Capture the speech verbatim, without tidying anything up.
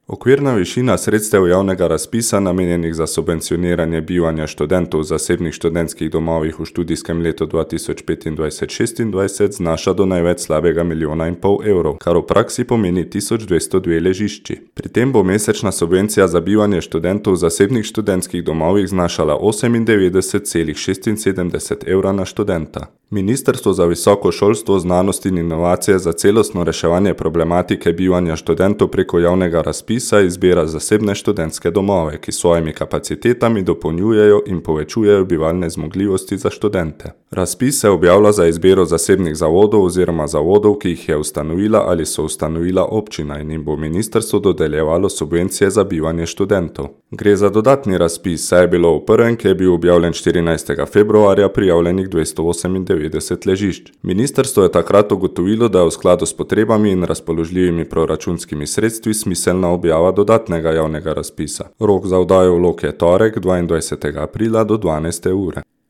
Okvirna višina sredstev javnega razpisa, namenjenih za subvencioniranje bivanja študentov v zasebnih študentskih domovih v študijskem letu dva tisoč petindvajset šestindvajset, znaša do največ slabega milijona in pol evrov, kar v praksi pomeni tisoč dvesto dve ležišči. Pri tem bo mesečna subvencija za bivanje študentov v zasebnih študentskih domovih znašala osemindevetdeset celih šestinsedemdeset evra na študenta. Ministrstvo za visoko šolstvo, znanost in inovacije za celostno reševanje problematike bivanja študentov preko javnega razpisa izbira zasebne študentske domove, ki s svojimi kapacitetami dopolnjujejo in povečujejo bivalne zmogljivosti za študente. Razpis se objavlja za izbiro zasebnih zavodov oziroma zavodov, ki jih je ustanovila ali so ustanovila občina in jim bo ministrstvo dodeljevalo subvencije za bivanje študentov. Gre za dodatni razpis, saj je bilo v prvem, ki je bil objavljen štirinajstega februarja, prijavljenih dvesto osemindevetdeset ležišč. Ministrstvo je takrat ugotovilo, da je v skladu s potrebami in razpoložljivimi proračunskimi sredstvi smiselna objava dodatnega javnega razpisa. Rok za oddajo vlog je torek, dvaindvajsetega aprila do dvanajste ure.